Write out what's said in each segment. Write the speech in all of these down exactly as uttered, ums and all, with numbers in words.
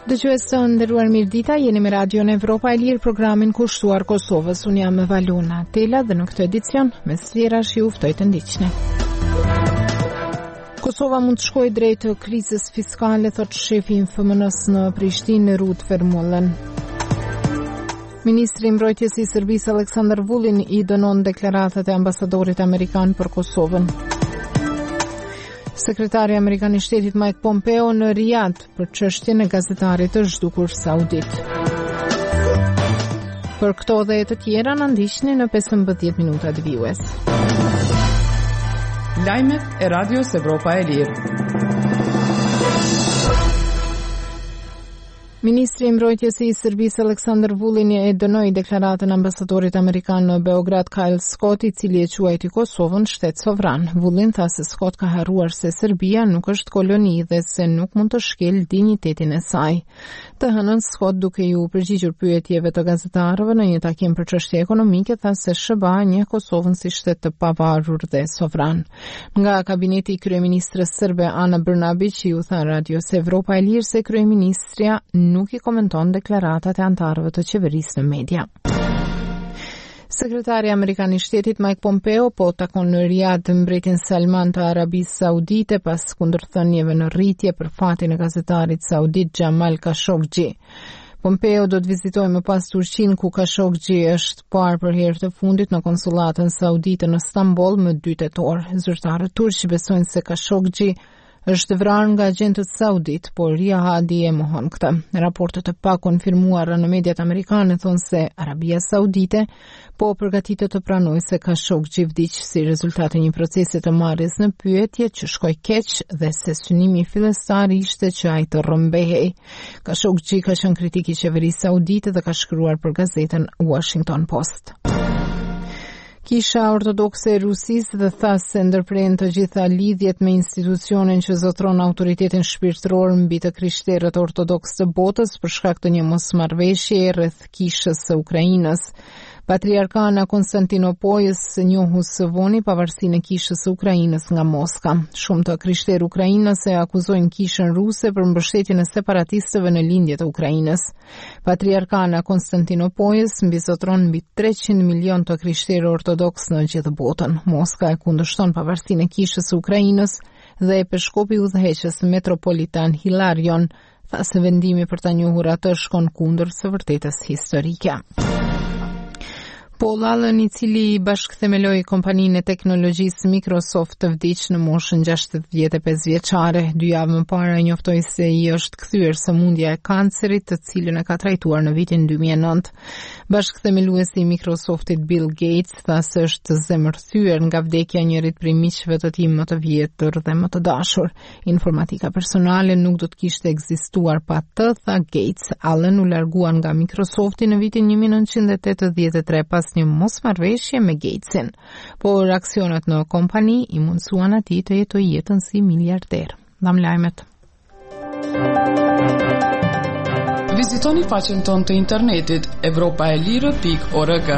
Dëgjues të nderuar, mirëdita, jeni me Radion Evropa e Lirë, programin kushtuar Kosovës. Unë jam Valuna Tela dhe në këtë edicion me sfera shi uftoj të ndiqni. Kosova mund të shkojë drejt krizës fiskale, thot shefi i F M N-s në Prishtinë, Rut Vermeulen. Ministri i Mbrojtjes i Serbisë Aleksandar Vulin i dënon deklaratat e ambasadorit amerikan për Kosovën. Sekretari amerikan i shtetit Mike Pompeo në Riyadh për çështjen e gazetarit të zhdukur saudit. Për këto dhe të tjera na ndiqni në pesëmbëdhjetë minuta të vijues. Lajmet e Radios Evropa e Lirë. Ministri i Mbrojtjes i Serbisë Aleksandar Vulin e dënoi deklaratën e ambasadorit amerikan në Beograd Kyle Scott, i cili e quajti Kosovën shtet sovran. Vulin tha se Scott ka harruar se Serbia nuk është koloni dhe se nuk mund të shkel dinjitetin e saj. Të hënën Scott, duke ju përgjigjur pyetjeve të gazetarëve në një takim për çështje ekonomike, tha se S B A njeh Kosovën si shtet të pavarur dhe sovran. Nga kabineti i kryeministres serbe Ana Brnabić ju tha Radios Evropa e Lirë se kryeministria nuk i komenton deklaratat e antarëve të qeverisë në media. Sekretari amerikan i shtetit Mike Pompeo po takon në Riyadh mbretin Salman të Arabisë Saudite pas kundërthënieve në rritje për fatin e gazetarit saudit Jamal Khashoggi. Pompeo do të vizitojë më pas Turqinë, ku Khashoggi është parë për herë të fundit në konsulatën saudite në Stamboll më dy tetor. Zyrtarët turq besojnë se Khashoggi është vrarë nga agentët saudit, por Ria Hadi e mohon këtë. Raportet e pakonfirmuara në mediat amerikane thonë se Arabia Saudite po përgatitet të pranojë se Khashoggi vdiq si rezultat e një procesi të marrjes në pyetje që shkoi keq dhe se synimi fillestar ishte që ai të rrëmbehej. Khashoggi ka qenë kritik i qeverisë saudite dhe ka shkruar për gazetën Washington Post. Kisha ortodokse e Rusisë dhe tha se ndërprejnë të gjitha lidhjet me institucionin që zotron autoritetin shpirtëror mbi të krishterët ortodoks të botës për shkak të një mosmarrëveshje rreth kishës së Ukrainës. Patriarkana Konstantinopojës njohu së voni pavarësinë e kishës së Ukrainës nga Moska. Shumë të krishterë ukrainës e akuzojnë kishën ruse për mbështetjen e separatistëve në lindjet e Ukrainës. Patriarkana Konstantinopojës mbizotron mbi treqind milion të krishterë ortodoks në gjithë botën. Moska e kundërshton pavarësinë e kishës së Ukrainës dhe epishkopi udhëheqës metropolitan Hilarion tha se vendimi për ta njohur atë shkon kundër së vërtetës historike. Paul Allen, i cili bashkëthemeloi kompaninë e teknologjisë Microsoft, të vdiq në moshën gjashtëdhjetë e pesë vjeçare. Dy javë më parë ai njoftoi se i është kthyer sëmundja e kancerit, të cilën e ka trajtuar në vitin dy mijë e nëntë. Bashkëthemeluesi i Microsoftit Bill Gates tha se është zemërthyer nga vdekja e njërit prej miqve të tij më të vjetër dhe më të dashur. Informatika personale nuk do të kishte ekzistuar pa të, tha Gates. Allen u largua nga Microsofti në vitin një mijë nëntëqind e tetëdhjetë e tre pas një mosmarrëveshje me Gatesin, por aksionet në kompani i mundsuan atij të jetojë jetën si miliarder. Dham lajmet. Vizitoni faqen tonë të internetit evropa e lirë pikë org.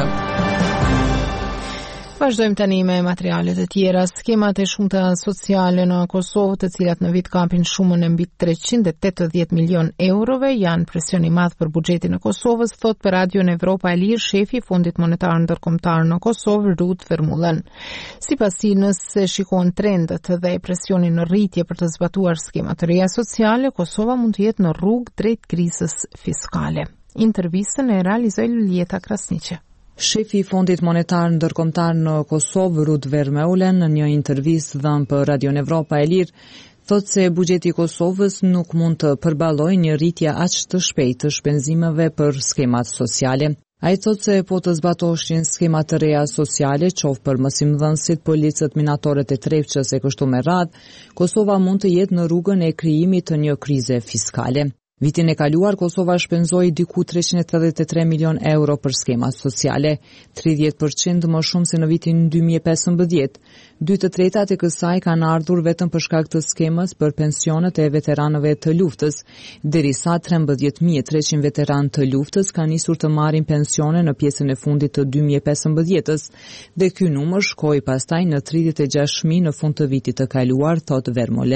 Vazhdojmë tani me materialet e tjera. Skemat e shumta sociale në Kosovë, të cilat në vit kapin shumën e mbi treqind e tetëdhjetë milion eurove, janë presion i madh për buxhetin e Kosovës, thot për Radion Evropa e Lirë shefi i Fondit Monetar Ndërkombëtar në Kosovë, Rut Vermeulen. Sipas tij, nëse shikojnë trendet dhe presionin në rritje për të zbatuar skemat të reja sociale, Kosova mund të jetë në rrugë drejt krizës fiskale. Intervistën e realizoi Lieta Krasniqe. Shefi i Fondit Monetar Ndërkombëtar në Kosovë, Rut Vermeulen, në një intervistë dhënë për Radion Evropa e Lirë, thotë se buxheti i Kosovës nuk mund të përballojë një rritje aq të shpejtë të shpenzimeve për skemat sociale. Ai thotë se po të zbatoshin skemat të reja sociale, qoftë për mësimdhënësit, policët, minatorët e trepçës e kështu me radhë, Kosova mund të jetë në rrugën e krijimit të një krize fiskale. Vitin e kaluar, Kosova shpenzoi diku treqind e tetëdhjetë e tre milion euro për skemat sociale, tridhjetë përqind më shumë se në vitin dy mijë e pesëmbëdhjetë. Dy të tretat e kësaj kanë ardhur vetëm për shkak të skemës për pensionet e veteranëve të luftës, derisa trembëdhjetë mijë e treqind veteranë të luftës kanë nisur të marrin pensione në pjesën e fundit të dy mijë e pesëmbëdhjetës, dhe ky numër shkoi pastaj në tridhjetë e gjashtë mijë në fund të vitit të kaluar, thot Vermeulen.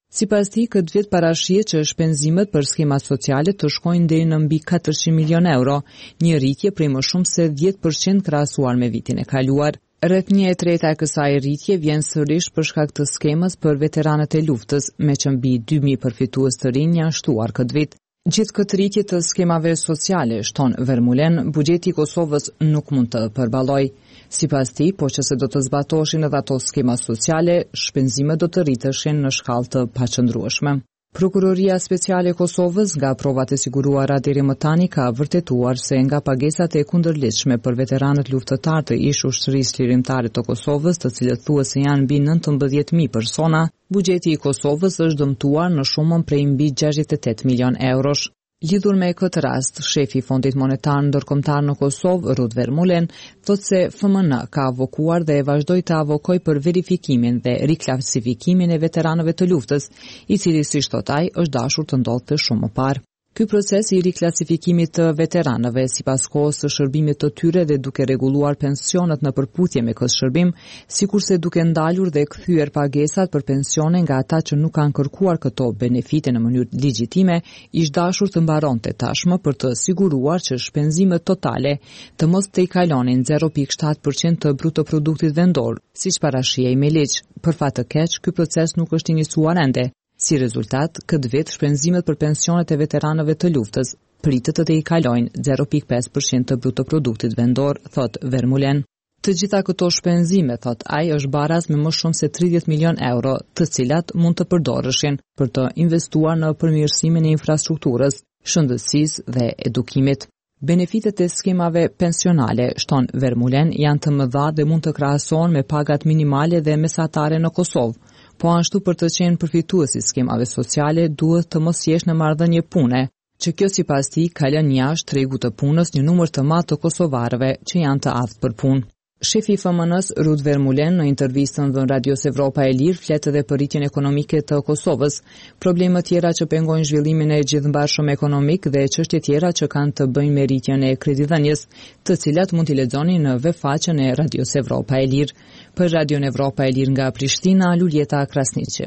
Sipas tij, këtë vit parashihet që shpenzimet për skemat sociale të shkojnë deri në mbi katërqind milion euro, një rritje prej më shumë se dhjetë përqind krahasuar me vitin e kaluar. Rreth një e treta e kësaj rritje vjen sërish për shkak të skemës për veteranët e luftës, me që mbi dy mijë përfitues të rinj janë shtuar këtë vit. Gjithë këtë rritje të skemave sociale, shton Vermulen, buxheti i Kosovës nuk mund të përballojë. Sipas tij, po që se do të zbatoshin edhe ato skema sociale, shpenzimet do të rriteshin në shkallë të paqëndrueshme. Prokuroria Speciale e Kosovës, nga provat e siguruara deri më tani, ka vërtetuar se nga pagesat e kundërligjshme për veteranët luftëtar të ish ushtrisë lirimtare të Kosovës, të cilët thuhet se janë mbi nëntëmbëdhjetë mijë persona, buxheti i Kosovës është dëmtuar në shumën prej mbi gjashtëdhjetë e tetë milion eurosh. Lidhur me këtë rast, shefi i Fondit Monetar Ndërkombëtar në Kosovë, Rud Vermulen, thotë se F M N ka avokuar dhe e vazhdoi të avokojë për verifikimin dhe riklasifikimin e veteranëve të luftës, i cili, siç thot ai, është dashur të ndodhte shumë më parë. Ky proces i riklasifikimit të veteranëve sipas kohës së shërbimit të tyre dhe duke rregulluar pensionet në përputhje me këtë shërbim, sikurse duke ndalur dhe kthyer pagesat për pensione nga ata që nuk kanë kërkuar këto benefite në mënyrë legjitime, ish dashur të mbaronte tashmë për të siguruar që shpenzimet totale të mos të i kalonin zero pikë shtatë përqind të brutoproduktit vendor, siç parashihej me ligj. Për fat të keq, ky proces nuk është iniciuar ende. Si rezultat, këtë vit shpenzimet për pensionet e veteranëve të luftës pritet të të i kalojnë zero pikë pesë përqind të brutoproduktit vendor, thot Vermulen. Të gjitha këto shpenzime, thot ai, është baraz me më shumë se tridhjetë milion euro, të cilat mund të përdoreshin për të investuar në përmirësimin e infrastrukturës, shëndetësisë dhe edukimit. Benefitet e skemave pensionale, shton Vermulen, janë të mëdha dhe mund të krahasohen me pagat minimale dhe mesatare në Kosovë. Po ashtu për të qenë përfituesi skemave sociale, duhet të mos jesh në marrëdhënie pune, që kjo sipas tij ka lënë jashtë tregu të punës një numër të madh të kosovarëve që janë të aftë për punë. Shefi i F M N-s Rud Vermulen në intervistën dhënë Radios Evropa e Lirë flet edhe për rritjen ekonomike të Kosovës, probleme tjera që pengojnë zhvillimin e gjithëmbashëm ekonomik dhe çështje tjera që kanë të bëjnë me rritjen e kreditdhënies, të cilat mund t'i lexoni në webfaqen e Radios Evropa e Lirë. Për Radion Evropa e Lirë nga Prishtina, Luljeta Krasniqi.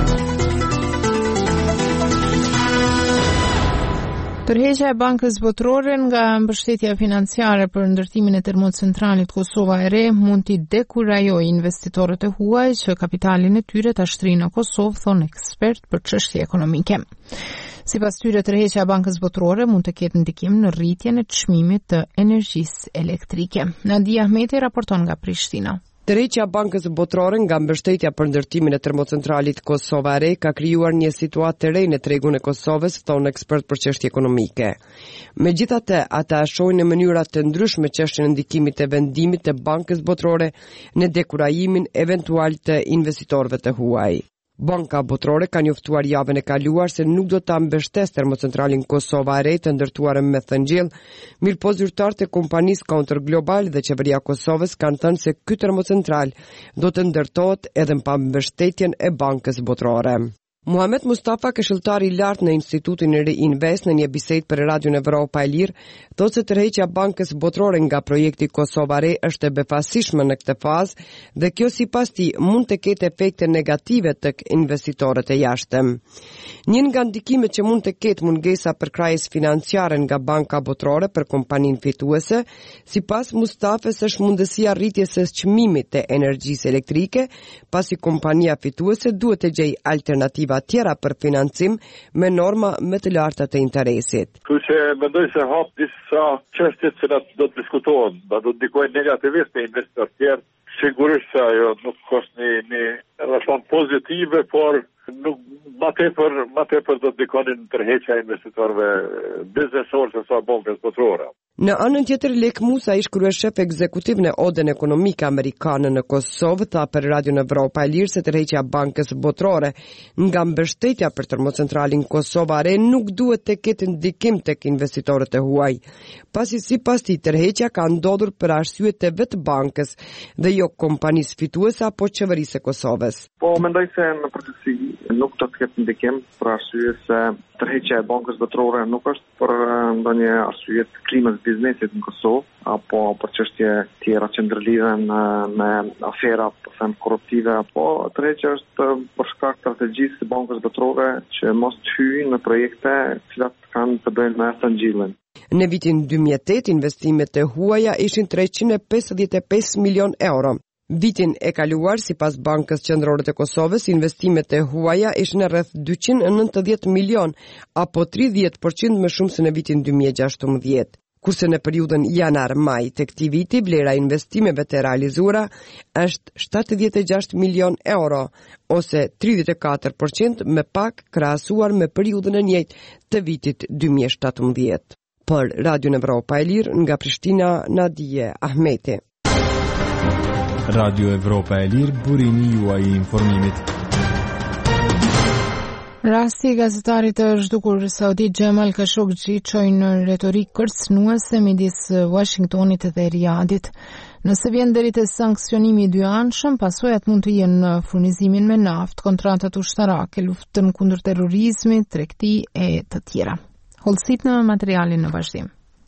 Tërheqja e Bankës Botërore nga mbështetja financiare për ndërtimin e termocentralit Kosova e Re mund t'i dekurajojë investitorët e huaj që kapitalin e tyre ta shtrinë në Kosovë, thon ekspert për çështje ekonomike. Sipas tyre, tërheqja e Bankës Botërore mund të ketë ndikim në rritjen e çmimit të energjisë elektrike. Nadia Ahmeti raporton nga Prishtina. Tërheqja e Bankës Botërore nga mbështetja për ndërtimin e termocentralit Kosova e Re ka krijuar një situatë të re në tregun e Kosovës, thon ekspert për çështje ekonomike. Megjithatë, ata shohin në mënyra të ndryshme çështjen e ndikimit të vendimit të Bankës Botërore në dekurajimin eventual të investitorëve të huaj. Banka Botërore ka njoftuar javën e kaluar se nuk do ta mbështesë termocentralin Kosova e Re të ndërtuar me thëngjell, mirëpo zyrtarët e kompanisë Counter Global dhe qeveria e Kosovës kanë thënë se ky termocentral do të ndërtohet edhe pa mbështetjen e Bankës Botërore. Muhamet Mustafa, këshilltari i lartë në Institutin e Reinvest, në një bisedë për Radion Evropa e Lirë, thotë se tërheqja e Bankës Botërore nga projekti Kosova e Re është e befasishme në këtë fazë dhe kjo sipas tij mund të ketë efekte negative tek investitorët e jashtëm. Një nga ndikimet që mund të ketë mungesa përkrajës financiare nga Banka Botërore për kompaninë fituese, sipas Mustafës është mundësia rritjes së çmimit të energjisë elektrike, pasi kompania fituese duhet të gjejë alternativa tjera për financim me norma më të larta të interesit. Kështu që mendoj se hap disa çështje që do të diskutohen, do të ndikojnë negativisht te investitorët tjerë. Sigurisht se ajo nuk është një, një relation pozitive, por nuk ma tepër, ma tepër do të ndikonin tërheqja e investitorëve biznesorë se sa Bankës Botërore. Në anën tjetër, Lek Musa, ish kryeshef ekzekutiv në Odën Ekonomike Amerikane në Kosovë, tha për Radion Evropa e Lirë se tërheqja e Bankës Botërore nga mbështetja për termocentralin Kosova e Re nuk duhet të ketë ndikim tek investitorët e huaj, pasi sipas tij tërheqja ka ndodhur për arsye të vetë bankës dhe jo kompanisë fituese apo qeverisë së Kosovës. Po mendoj se në përgjithësi nuk do të ketë ndikim për arsye se tërheqja e bankës botërore nuk është për ndonjë arsye të klimës biznesit në Kosovë apo për çështje tjera që ndërlidhen me afera them korruptive, apo tërheqja është për shkak të strategjisë së bankës botërore që mos të hyjë në projekte të cilat kanë të bëjnë me Stangjillin. Në vitin dy mijë e tetë investimet e huaja ishin treqind e pesëdhjetë e pesë milion euro. Vitin e kaluar, sipas Bankës Qendrore të Kosovës, investimet e huaja ishin rreth dyqind e nëntëdhjetë milion, apo tridhjetë përqind më shumë se në vitin dy mijë e gjashtëmbëdhjetë. Kurse në periudhën janar-maj të këtij viti, vlera e investimeve të realizuara është shtatëdhjetë e gjashtë milion euro, ose tridhjetë e katër përqind më pak krahasuar me periudhën e njëjtë të vitit dy mijë e shtatëmbëdhjetë. Për Radio Evropa e Lirë, nga Prishtina, Nadije Ahmeti. Radio Evropa e Lirë, burimi juaj i informimit. Rasti i gazetarit të zhdukur saudit Jamal Khashoggi çoi në retorik kërcënuese midis Washingtonit dhe Riyadit. Nëse vjen deri te sanksionimi i dyanshëm, pasojat mund të jenë në furnizimin me naftë, kontratat ushtarake, luftën kundër terrorizmit, tregti e të tjera. Hollësit në materialin në vazhdim.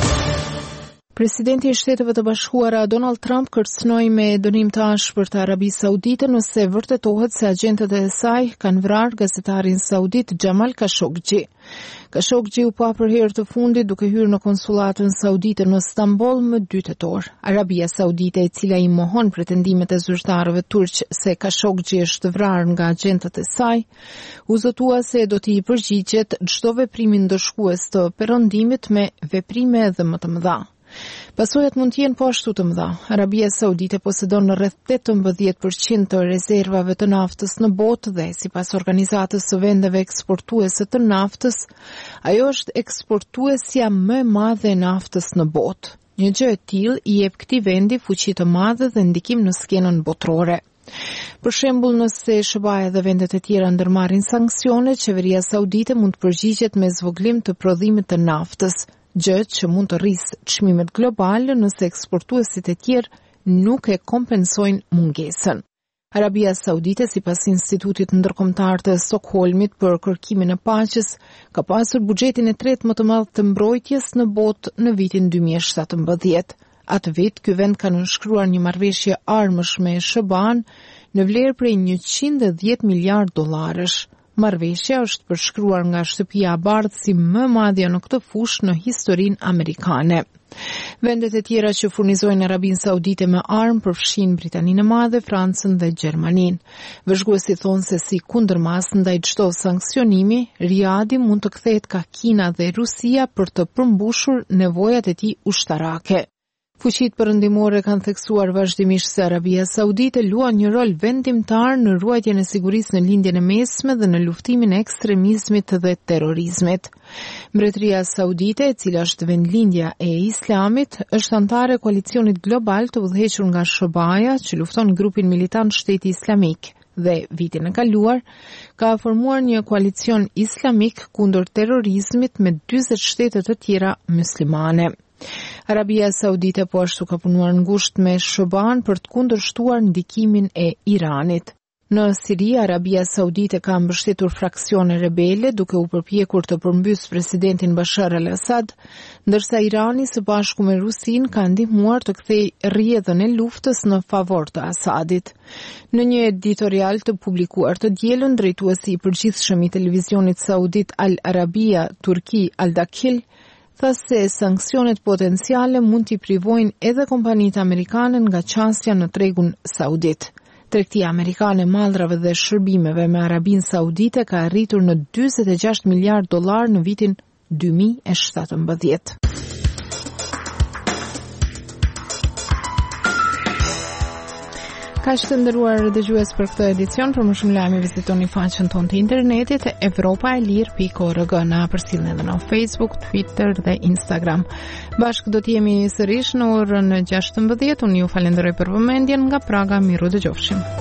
Presidenti i Shteteve të Bashkuara Donald Trump kërcënoi me dënim të ashpërt Arabisë Saudite nëse vërtetohet se agentët e saj kanë vrarë gazetarin saudit Jamal Khashoggi. Khashoggi u pa për herë të fundit duke hyrë në konsulatën saudite në Stamboll më dy tetor. Arabia Saudite, e cila i mohon pretendimet e zyrtarëve turq se Khashoggi është vrarë nga agentët e saj, u zotua se do t'i përgjigjet çdo veprimi ndëshkues të perëndimit me veprime edhe më të mëdha. Pasojat mund të jenë po ashtu të mëdha. Arabia Saudite posedon rreth tetëmbëdhjetë përqind të rezervave të naftës në botë dhe sipas organizatës së vendeve eksportuese të naftës, ajo është eksportuesja më e madhe e naftës në botë. Një gjë e tillë i jep këtij vendi fuqi të madhe dhe ndikim në skenën botërore. Për shembull, nëse S B A dhe vendet e tjera ndërmarrin sanksione, qeveria saudite mund të përgjigjet me zvoglim të prodhimit të naftës, gjë që mund të rrisë çmimet globale nëse eksportuesit e tjerë nuk e kompensojnë mungesën. Arabia Saudite, sipas Institutit Ndërkombëtar të Stockholmit për kërkimin e paqes, ka pasur buxhetin e tretë më të madh të mbrojtjes në botë në vitin dy mijë e shtatëmbëdhjetë. Atë vit, ky vend ka nënshkruar një marrëveshje armësh me S B A-n në vlerë prej njëqind e dhjetë miliard dollarësh. Marrëveshja është përshkruar nga Shtëpia e Bardhë si më e madhja në këtë fushë në historinë amerikane. Vendet e tjera që furnizojnë Arabinë Saudite me armë përfshin Britaninë e Madhe, Francën dhe Gjermaninë. Vëzhguesit thonë se si kundërmas ndaj çdo sanksionimi, Riyadi mund të kthehet ka Kina dhe Rusia për të përmbushur nevojat e tij ushtarake. Fuqitë perëndimore kanë theksuar vazhdimisht se Arabia Saudite luan një rol vendimtar në ruajtjen e sigurisë në lindjen e mesme dhe në luftimin e ekstremizmit dhe terrorizmit. Mbretëria Saudite, e cila është vendlindja e Islamit, është antare e koalicionit global të udhëhequr nga S B A-ja që lufton grupin militant Shteti Islamik dhe vitin e kaluar ka formuar një koalicion islamik kundër terrorizmit me dyzet shtete të tjera muslimane. Arabia Saudite po ashtu ka punuar ngushtë me S B A-n për të kundërshtuar ndikimin e Iranit. Në Siri, Arabia Saudite ka mbështetur fraksione rebele duke u përpjekur të përmbysë presidentin Bashar al-Assad, ndërsa Irani së bashku me Rusinë ka ndihmuar të kthejë rrjedhën e luftës në favor të Asadit. Në një editorial të publikuar të dielën, drejtuesi i përgjithshëm i televizionit saudit Al Arabia Turki Al-Dakil tha se sanksionet potenciale mund t'i privojnë edhe kompanitë amerikane nga qasja në tregun saudit. Tregtia amerikane mallrave dhe shërbimeve me Arabinë Saudite ka arritur në dyzet e gjashtë miliard dollar në vitin dy mijë e shtatëmbëdhjetë. Ka që të ndëruar dëgjues për këtë edicion, për më shumë lajme vizitoni faqen tonë të internetit Evropa e Lirë pikë org, na përcjellni edhe në Facebook, Twitter dhe Instagram. Bashkë do t'jemi sërish në orën gjashtëmbëdhjetë. Unë ju falenderoj për vëmendjen, nga Praga, miru dëgjofshim.